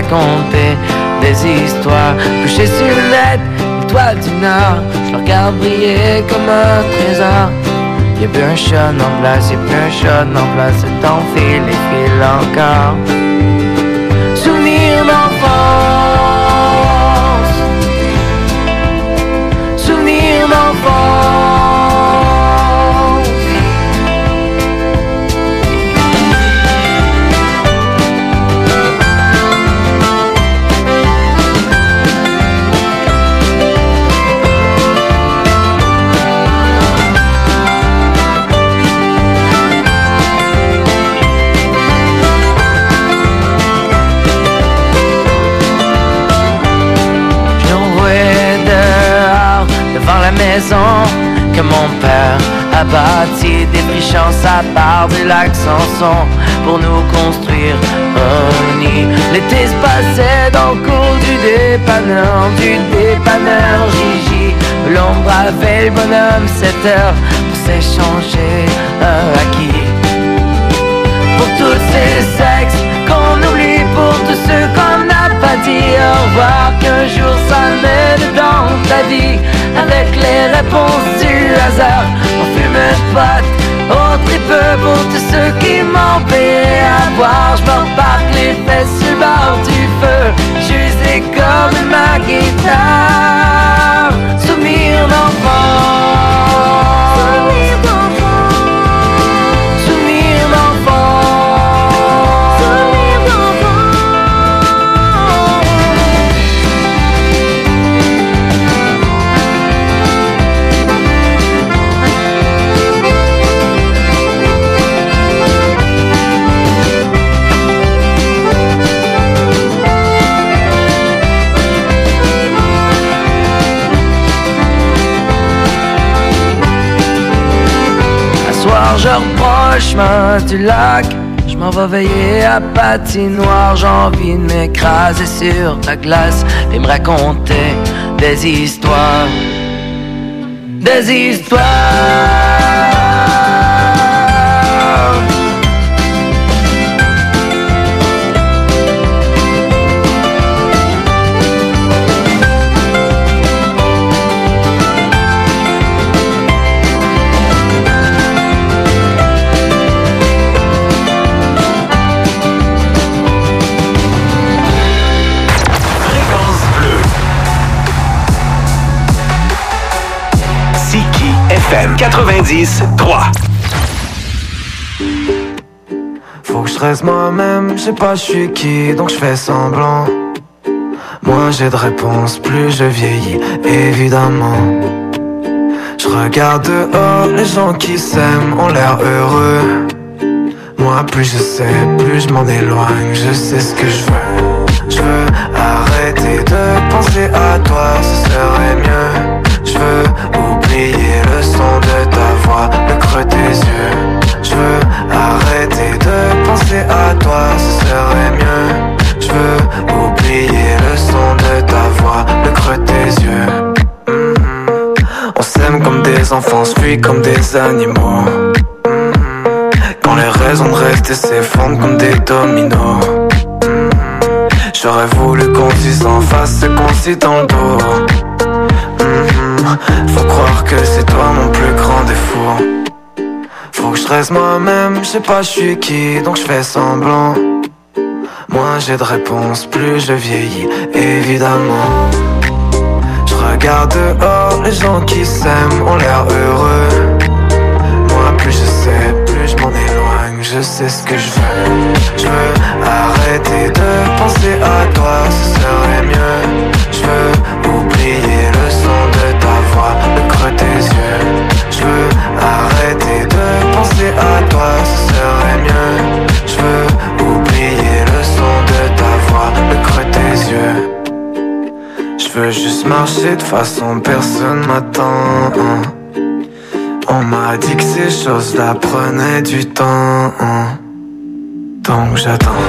raconter des histoires. Couché sur le net, l'étoile du Nord, je le regarde briller comme un trésor. Y'a plus un chat en place, y'a plus un chat en place, c'est ton fil et fil encore. Souvenir d'enfance, souvenir d'enfance. Devant la maison que mon père a bâti, défrichant sa part du lac Samson pour nous construire un nid. L'été se passait dans le cours du dépanneur Gigi. L'ombre avait le bonhomme 7 heures pour s'échanger un acquis. Pour tous ces sexes qu'on oublie, pour tous ceux qu'on n'a pas dit au revoir, qu'un jour s'amène dans ta vie avec les réponses du hasard. On fume une pote au tripeux pour tous ceux qui m'ont payé à boire. Je me reparque les fesses sur le bord du feu, j'usé comme ma guitare. Souvenir d'enfance, souvenir d'enfance, souvenir d'enfance, souvenir d'enfance. Je reprends le chemin du lac, je m'en vais veiller à patinoire. J'ai envie de m'écraser sur la glace et me raconter des histoires. Des histoires. FM 90.3. Faut que je reste moi-même, je sais pas je suis qui, donc je fais semblant. Moins j'ai de réponses, plus je vieillis, évidemment. Je regarde dehors, les gens qui s'aiment ont l'air heureux. Moi plus je sais, plus je m'en éloigne, je sais ce que je veux. Je veux arrêter de penser à toi, ce serait mieux. Je veux oublier le son de ta voix, le creux de tes yeux. Je veux arrêter de penser à toi, ce serait mieux. Je veux oublier le son de ta voix, le creux de tes yeux. On s'aime comme des enfants, se fuit comme des animaux. Quand les raisons de rester s'effondrent comme des dominos. J'aurais voulu qu'on dise en face ce qu'on dit dans le dos. Faut croire que c'est toi mon plus grand défaut. Faut que je reste moi-même, je sais pas je suis qui, donc je fais semblant. Moins j'ai de réponses, plus je vieillis, évidemment. Je regarde dehors, les gens qui s'aiment ont l'air heureux. Moi plus je sais, plus je m'en éloigne, je sais ce que je veux. Je veux arrêter de penser à toi, ce serait mieux. Je veux oublier le son de ta voix, le creux de tes yeux. Je veux arrêter de penser à toi, ce serait mieux. Je veux oublier le son de ta voix, le creux de tes yeux. Je veux juste marcher de façon personne m'attend. On m'a dit que ces choses-là prenaient du temps. Donc j'attends.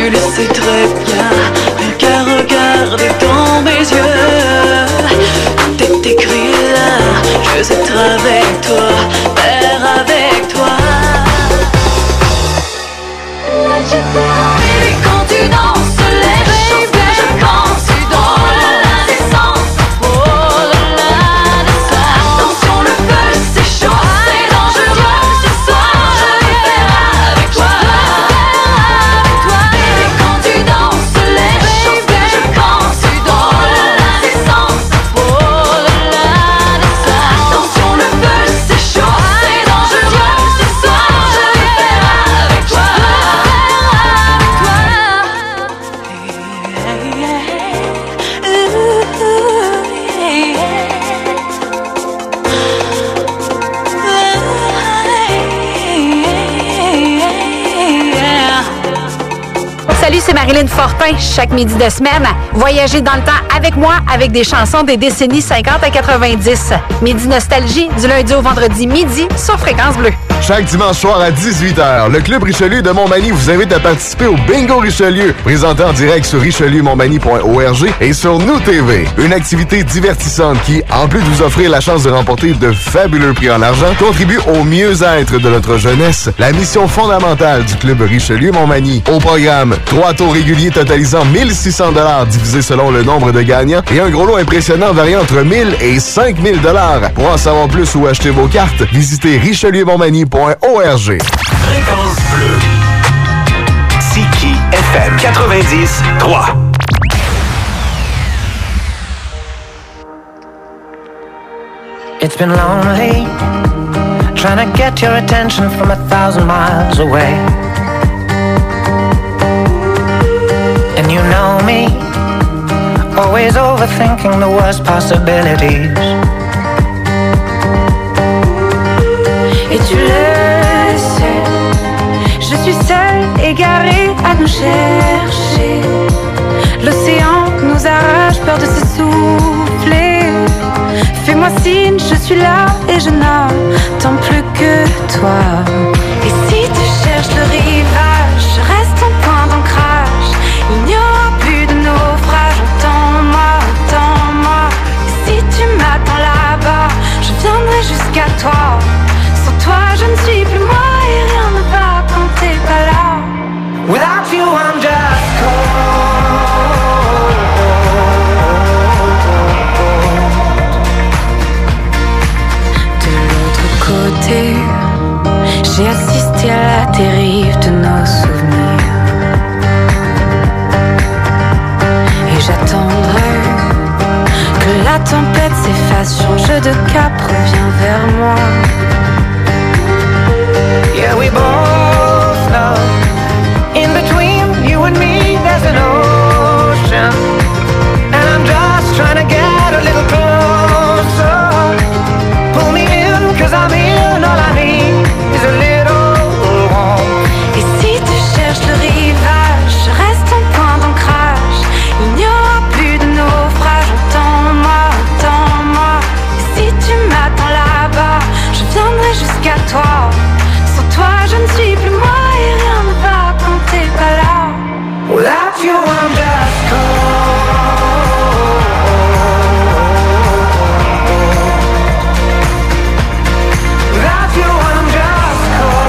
Tu le sais très bien, rien qu'à regarder dans mes yeux. Tout est écrit là, je veux être avec toi, faire avec toi. Et quand tu danses les choses que je pense, tu dans l'indécence. Oh la naissance. Attention, le feu c'est chaud, c'est dangereux. Ce soir je vais faire avec toi. Et quand tu danses les choses que je pense, tu dans l'indécence. Oh la naissance. Attention, le feu c'est chaud, c'est dangereux. Ce soir je vais faire avec toi. Salut, c'est Marilyn Fortin. Chaque midi de semaine, voyagez dans le temps avec moi avec des chansons des décennies 50 à 90. Midi Nostalgie, du lundi au vendredi midi sur Fréquence Bleue. Chaque dimanche soir à 18h, le Club Richelieu de Montmagny vous invite à participer au Bingo Richelieu, présenté en direct sur richelieumontmagny.org et sur Nous TV. Une activité divertissante qui, en plus de vous offrir la chance de remporter de fabuleux prix en argent, contribue au mieux-être de notre jeunesse, la mission fondamentale du Club Richelieu Montmagny. Au programme, 3 tours réguliers totalisant 1600 $ divisés selon le nombre de gagnants et un gros lot impressionnant variant entre 1000 et 5000 $. Pour en savoir plus ou acheter vos cartes, visitez richelieumontmagny.org. Fréquence Bleue. Siki FM 90.3. It's been lonely, trying to get your attention from 1,000 miles away. And you know me, always overthinking the worst possibilities. Et tu le sais, je suis seule, égarée à nous chercher. L'océan nous arrache, peur de s'essouffler. Fais-moi signe, je suis là et je n'attends plus que toi. Et si tu cherches le rivage, je reste en point d'ancrage. Il n'y aura plus de naufrage, entends-moi, entends-moi. Et si tu m'attends là-bas, je viendrai jusqu'à toi. Sans toi je ne suis plus moi et rien ne va quand t'es pas là. Without you I'm just cold. De l'autre côté, j'ai assisté à la dérive de nos souvenirs. Et j'attendrai que la tempête s'efface, change de cap, reviens vers moi. Yeah, we both know in between you and me there's an ocean. And I'm just trying to get a little closer. Pull me in, cause I'm in, all I need is a little warmth. Et si tu cherches le rivage, je reste en point d'ancrage. Il n'y aura plus de naufrage, entends-moi, entends-moi. Et si tu m'attends là-bas, je viendrai jusqu'à toi. Sans toi je ne suis plus moi et rien ne va quand t'es pas là. Without you I'm just cold. Without you I'm just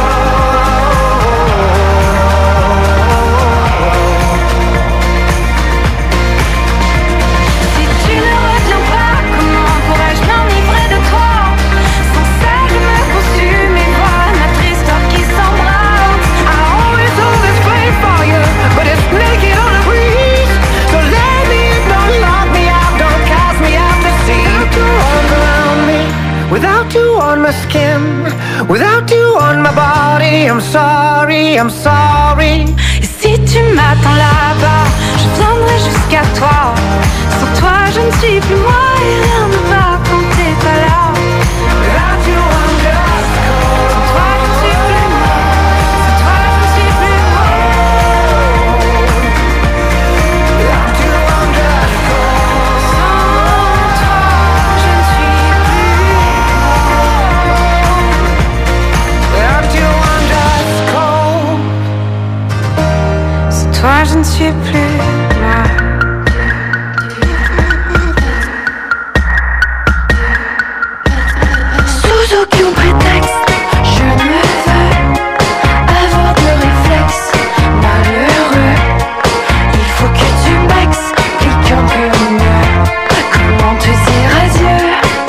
Si tu ne reviens pas, comment pourrais-je m'enivrer de toi? Sans cesse me consume et voir notre histoire qui s'embrasse. I always always pray for you, but it's naked on a breeze. So let me in, don't lock me out, don't cast me out to sea. Without you arms around me, without you on my skin, without you on my body, I'm sorry, I'm sorry. Et si tu m'attends là-bas, je viendrai jusqu'à toi. Sans toi je ne suis plus moi et rien ne va quand t'es pas là. Without you I'm just cold. Sans toi je ne suis plus moi. Sans toi je ne suis plus moi. Without you I'm just cold. Sans toi je ne suis plus Without you I'm just cold. toi je ne suis plus moi. Sous aucun prétexte, je ne veux avoir de réflexes malheureux. Il faut que tu m'expliques un peu mieux comment te dire adieu.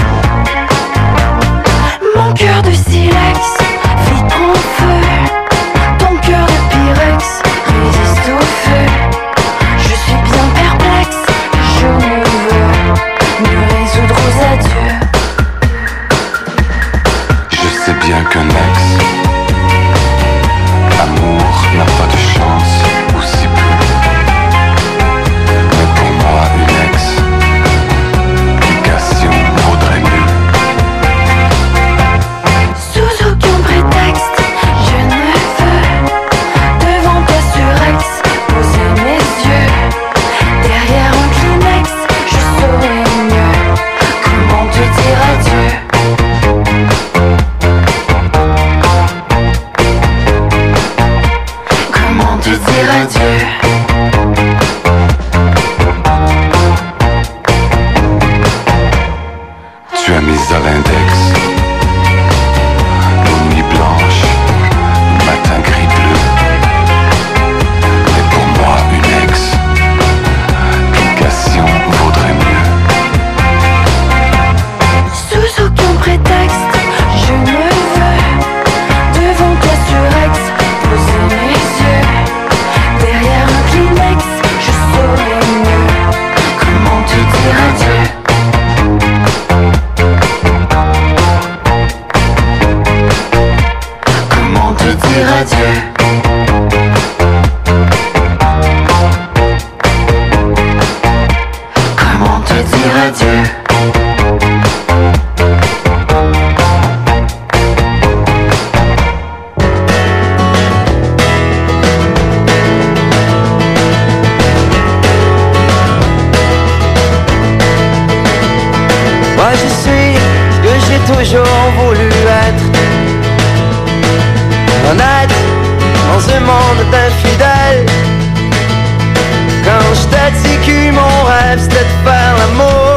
Mon cœur de silex vit en feu. Ton cœur de pyrex résiste au feu. Je suis bien perplexe, je ne veux me résoudre aux adieux. Je sais bien qu'un ex amour n'a pas de chance, ou si peu. Mais pour moi une explication vaudrait mieux. Sous aucun prétexte, je ne veux devant ta surex poser mes yeux. Derrière un Kleenex, je saurais mieux comment te dire adieu. Comment te dire adieu. Tu as mis à l'index nos nuits blanches, matin gris bleu. Mais pour moi une explication vaudrait mieux. Sous aucun prétexte, je ne veux devant ta surex poser mes yeux. Derrière un Kleenex, je saurais mieux comment te dire adieu. Comment te dire adieu. Comment te dire adieu. Moi je suis ce que j'ai toujours voulu être. Honnête dans un monde d'infidèles. Quand je t'ai dit que mon rêve c'était de faire l'amour,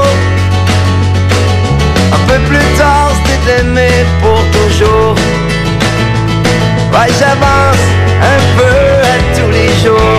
un peu plus tard c'était d'aimer pour toujours. Ouais, j'avance un peu à tous les jours.